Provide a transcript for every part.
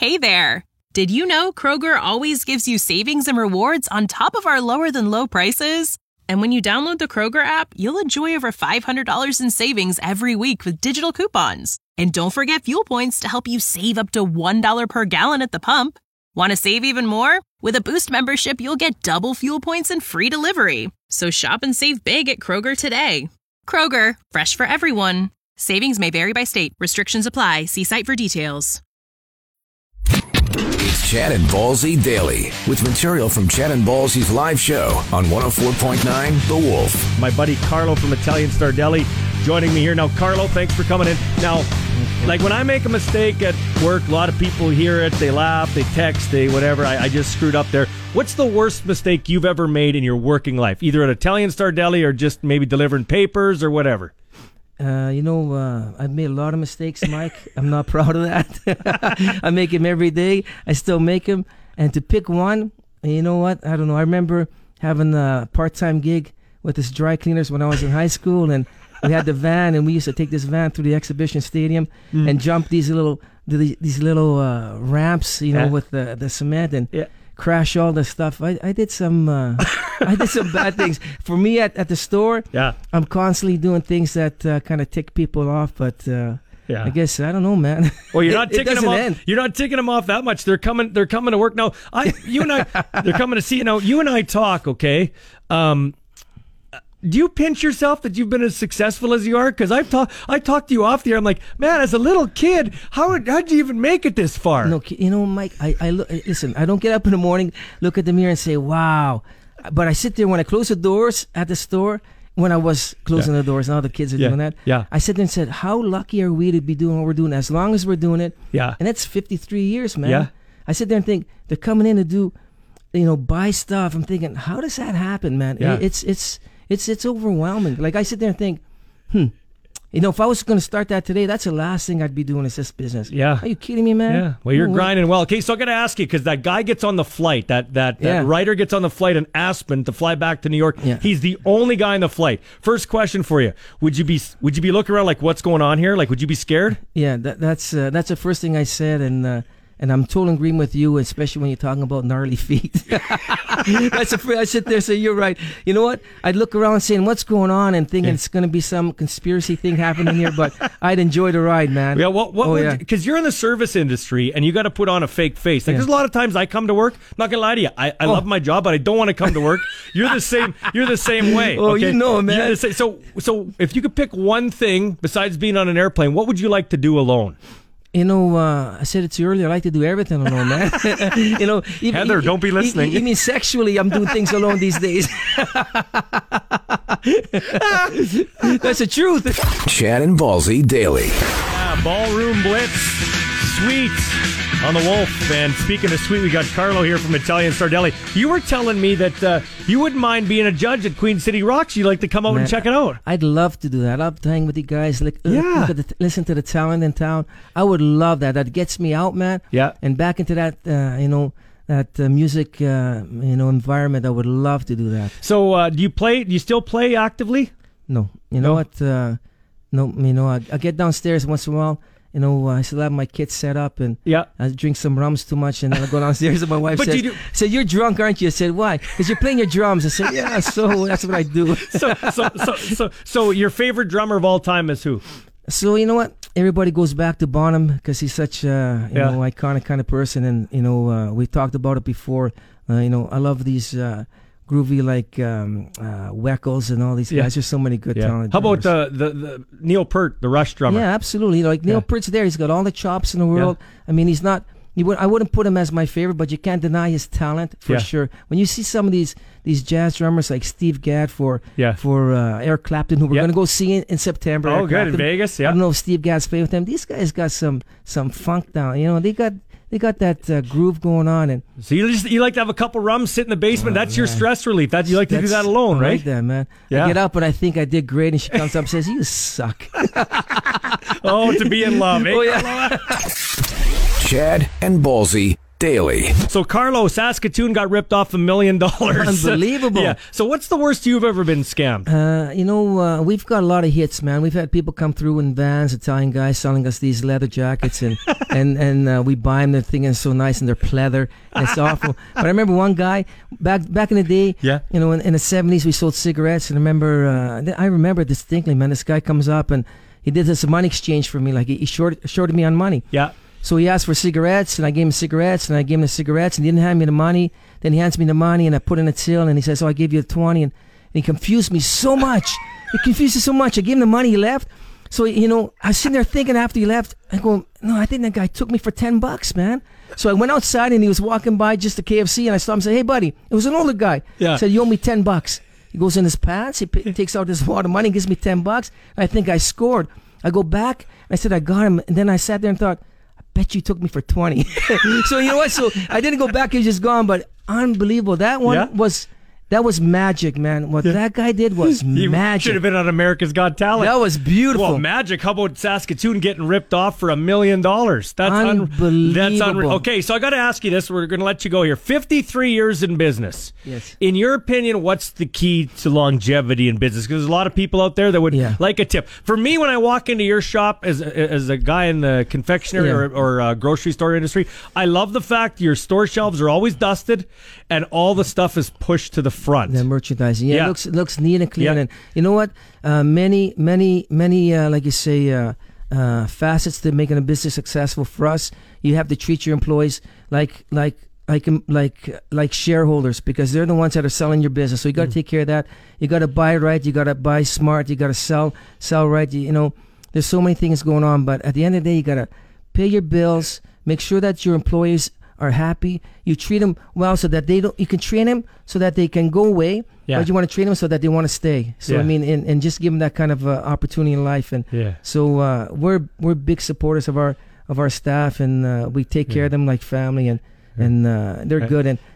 Hey there! Did you know Kroger always gives you savings and rewards on top of our lower-than-low prices? And when you download the Kroger app, you'll enjoy over $500 in savings every week with digital coupons. And don't forget fuel points to help you save up to $1 per gallon at the pump. Want to save even more? With a Boost membership, you'll get double fuel points and free delivery. So shop and save big at Kroger today. Kroger, fresh for everyone. Savings may vary by state. Restrictions apply. See site for details. It's Chad and Ballsy Daily with material from Chad and Ballsy's live show on 104.9 The Wolf. My buddy Carlo from Italian Star Deli joining me here. Now, Carlo, thanks for coming in. Now, like when I make a mistake at work, a lot of people hear it, they laugh, they text, they whatever. I just screwed up there. What's the worst mistake you've ever made in your working life? Either at Italian Star Deli or just maybe delivering papers or whatever. I've made a lot of mistakes, Mike. I'm not proud of that. I make them every day. I still make them. And to pick one, you know what? I don't know. I remember having a part-time gig with this dry cleaners when I was in high school, and we had the van, and we used to take this van through the exhibition stadium and jump these little ramps, with the cement and crash all the stuff. I did some bad things. For me at the store, I'm constantly doing things that kind of tick people off, but I guess I don't know, man. Well, you're not ticking them off. You're not ticking them off that much. They're coming to work now. They're coming to see you now. You and I talk, okay? Do you pinch yourself that you've been as successful as you are? Because I talked to you off the air. I'm like, man, as a little kid, how'd you even make it this far? No, Mike, listen, I don't get up in the morning, look at the mirror and say, wow. But I sit there when I close the doors at the store, when I was closing the doors, now the kids are doing that. Yeah. I sit there and said, how lucky are we to be doing what we're doing as long as we're doing it? Yeah. And that's 53 years, man. Yeah. I sit there and think, they're coming in to do, buy stuff. I'm thinking, how does that happen, man? Yeah. It's overwhelming. Like I sit there and think, if I was going to start that today, that's the last thing I'd be doing is this business. Yeah. Are you kidding me, man? Yeah. Well, you're grinding well. Okay, so I got to ask you, because that guy gets on the flight, that writer gets on the flight in Aspen to fly back to New York. Yeah. He's the only guy on the flight. First question for you: Would you be looking around like, what's going on here? Like, would you be scared? Yeah, that's the first thing I said, and I'm totally agreeing with you, especially when you're talking about gnarly feet. I sit there and say, you're right. You know what? I'd look around saying, what's going on? And thinking it's going to be some conspiracy thing happening here, but I'd enjoy the ride, man. Yeah, because you're in the service industry and you got to put on a fake face. Like, there's a lot of times I come to work, I'm not going to lie to you, I love my job, but I don't want to come to work. You're the same way. Oh, okay? you know, man. So if you could pick one thing besides being on an airplane, what would you like to do alone? I said it to you earlier, I like to do everything alone, man. Heather, don't be listening. You mean sexually, I'm doing things alone these days. That's the truth. Chad and Ballsy Daily. Ballroom Blitz, sweet on the Wolf. And speaking of sweet, we got Carlo here from Italian Star Deli. You were telling me that you wouldn't mind being a judge at Queen City Rocks. You'd like to come out and check it out. I'd love to do that. I love to hang with you guys. Listen to the talent in town. I would love that. That gets me out, man. Yeah. And back into that, that music, environment. I would love to do that. So, do you still play actively? No. You know what? No. I get downstairs once in a while. I still have my kit set up, and I drink some rums too much, and then I go downstairs, and my wife says, you're drunk, aren't you? I said, why? Because you're playing your drums. I said, yeah, so that's what I do. So your favorite drummer of all time is who? So, you know what? Everybody goes back to Bonham because he's such a iconic kind of person, and, we talked about it before. I love these groovy like Weckles and all these guys. There's so many good talent. How about the Neil Peart, the Rush drummer? Yeah, absolutely. Neil Peart's there. He's got all the chops in the world. I mean, he's not. I wouldn't put him as my favorite, but you can't deny his talent for sure. When you see some of these jazz drummers like Steve Gadd for Eric Clapton, who we're going to go see in September. Oh, good, in Vegas. Yeah. I don't know if Steve Gadd's playing with them. These guys got some funk down. They got that groove going on, and so you like to have a couple rums, sit in the basement. That's your stress relief. You like to do that alone, right? Like that, man. Yeah. I get up and I think I did great, and she comes up and says, "You suck." To be in love. Eh? Oh yeah. Chad and Ballsy Daily. So, Carlo, Saskatoon got ripped off $1 million. Unbelievable. Yeah. So, what's the worst you've ever been scammed? We've got a lot of hits, man. We've had people come through in vans, Italian guys selling us these leather jackets, and and we buy them. They're thinking it's so nice, and they're pleather. And it's awful. But I remember one guy back in the day. Yeah. In the 70s, we sold cigarettes, and I remember distinctly, man. This guy comes up and he did this money exchange for me. Like he shorted me on money. Yeah. So he asked for cigarettes, and I gave him cigarettes, and I gave him the cigarettes, and he didn't hand me the money. Then he hands me the money, and I put in a till, and he says, "Oh, I gave you 20," and he confused me so much. He confused me so much. I gave him the money, he left. So, I was sitting there thinking after he left, I go, no, I think that guy took me for $10, man. So I went outside, and he was walking by just the KFC, and I saw him say, "Hey, buddy," it was an older guy. Yeah. He said, "You owe me $10. He goes in his pants, he takes out this wad of money, gives me $10. I think I scored. I go back, and I said, I got him. And then I sat there and thought, bet you took me for 20. So you know what? So I didn't go back. He was just gone. But unbelievable. That one was magic, man. What that guy did was magic. Should have been on America's Got Talent. That was beautiful. Well, magic. How about Saskatoon getting ripped off for $1 million? That's unbelievable. That's unreal. Okay, so I got to ask you this. We're going to let you go here. 53 years in business. Yes. In your opinion, what's the key to longevity in business? Because there's a lot of people out there that would like a tip. For me, when I walk into your shop as a guy in the confectionery or grocery store industry, I love the fact your store shelves are always dusted and all the stuff is pushed to the front. The merchandising, it looks neat and clean. And you know what? Many, like you say, facets to making a business successful for us. You have to treat your employees like shareholders, because they're the ones that are selling your business. So you got to take care of that. You got to buy right. You got to buy smart. You got to sell right. There's so many things going on, but at the end of the day, you got to pay your bills. Make sure that your employees are happy. You treat them well so that you can train them so that they can go away, but you want to train them so that they want to stay. So I mean, and just give them that kind of opportunity in life. And so we're big supporters of our staff, and we take care of them like family, and they're good. And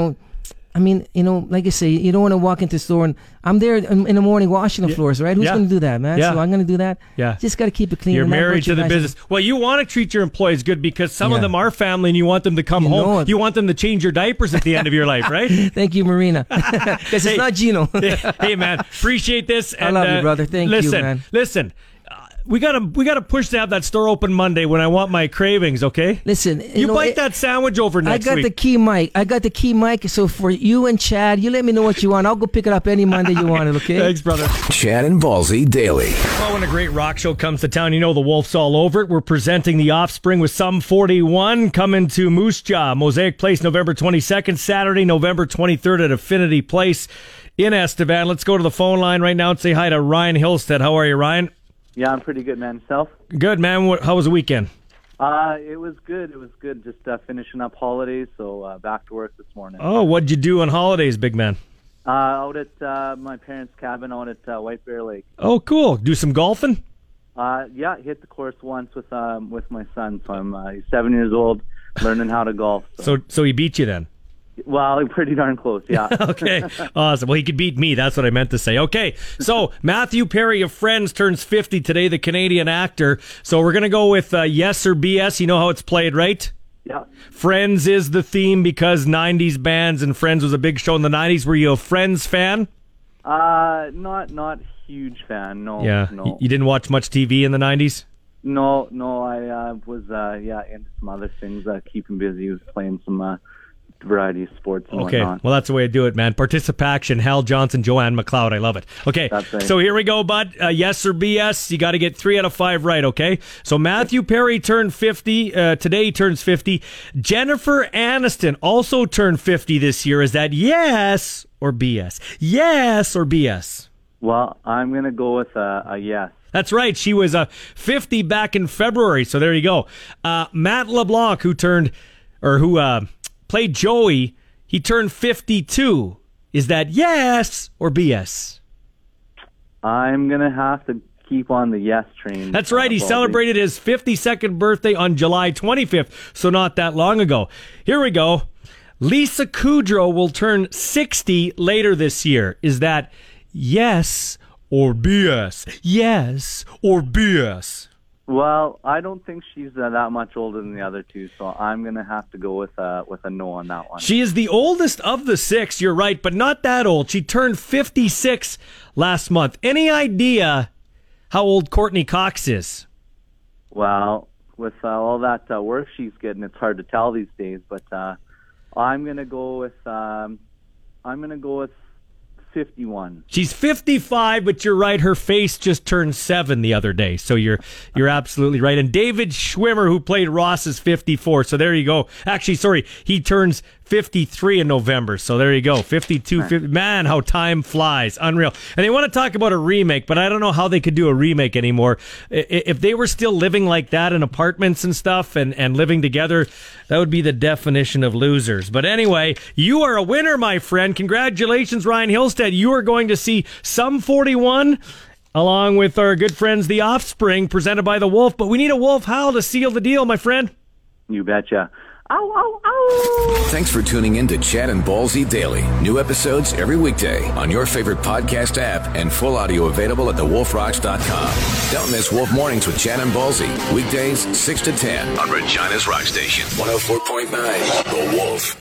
like I say, you don't want to walk into the store and I'm there in the morning washing the floors, right? Who's going to do that, man? So I'm going to do that. Yeah. Just got to keep it clean. You're married to the business. Well, you want to treat your employees good because some of them are family and you want them to come home. You want them to change your diapers at the end of your life, right? Thank you, Marina. Because it's not Gino. Hey, man, appreciate this. And, I love you, brother. Thank you, man. Listen. We gotta push to have that store open Monday when I want my cravings, okay? Listen, you bite that sandwich over next week. I got the key mic. So for you and Chad, you let me know what you want. I'll go pick it up any Monday you want it, okay? Thanks, brother. Chad and Ballsy Daily. Well, when a great rock show comes to town, you know the Wolf's all over it. We're presenting The Offspring with Sum 41 coming to Moose Jaw, Mosaic Place, November 22nd, Saturday, November 23rd at Affinity Place in Estevan. Let's go to the phone line right now and say hi to Ryan Hillstead. How are you, Ryan? Yeah, I'm pretty good, man. Yourself? Good, man. How was the weekend? It was good. It was good. Just finishing up holidays, so back to work this morning. Oh, what'd you do on holidays, big man? Out at my parents' cabin out at White Bear Lake. Oh, cool. Do some golfing? Yeah, hit the course once with my son. So he's 7 years old, learning how to golf. So he beat you then? Well, pretty darn close, yeah. Okay, awesome. Well, he could beat me. That's what I meant to say. Okay, so Matthew Perry of Friends turns 50 today, the Canadian actor. So we're going to go with yes or BS. You know how it's played, right? Yeah. Friends is the theme because 90s bands, and Friends was a big show in the 90s. Were you a Friends fan? Not huge fan, no. Yeah, no. You didn't watch much TV in the 90s? No, I was into some other things, keeping busy. Was playing some variety of sports and whatnot. Well, that's the way to do it, man. Participation, Hal Johnson, Joanne McLeod. I love it. Okay, right. So here we go, bud. Yes or BS. You got to get 3 out of 5 right, okay? So Matthew Perry turned 50. Today he turns 50. Jennifer Aniston also turned 50 this year. Is that yes or BS? Yes or BS? Well, I'm going to go with a yes. That's right. She was 50 back in February, so there you go. Matt LeBlanc, who played Joey, he turned 52. Is that yes or BS? I'm going to have to keep on the yes train. That's right. He celebrated his 52nd birthday on July 25th, so not that long ago. Here we go. Lisa Kudrow will turn 60 later this year. Is that yes or BS? Yes or BS? Well, I don't think she's that much older than the other two, so I'm going to have to go with a no on that one. She is the oldest of the 6, you're right, but not that old. She turned 56 last month. Any idea how old Courtney Cox is? Well, with all that work she's getting, it's hard to tell these days, but I'm going to go with 51. She's 55, but you're right. Her face just turned 7 the other day, so you're absolutely right. And David Schwimmer, who played Ross, is 54. So there you go. Actually, sorry, he turns 53 in November. So there you go. 52. 50. Man, how time flies. Unreal. And they want to talk about a remake, but I don't know how they could do a remake anymore. If they were still living like that in apartments and stuff and living together, that would be the definition of losers. But anyway, you are a winner, my friend. Congratulations, Ryan Hillstead. You are going to see Sum 41 along with our good friends, The Offspring, presented by The Wolf. But we need a wolf howl to seal the deal, my friend. You betcha. Ow, ow, ow. Thanks for tuning in to Chad and Ballsy Daily. New episodes every weekday on your favorite podcast app and full audio available at thewolfrocks.com. Don't miss Wolf Mornings with Chad and Ballsy. Weekdays 6 to 10 on Regina's Rock Station. 104.9 The Wolf.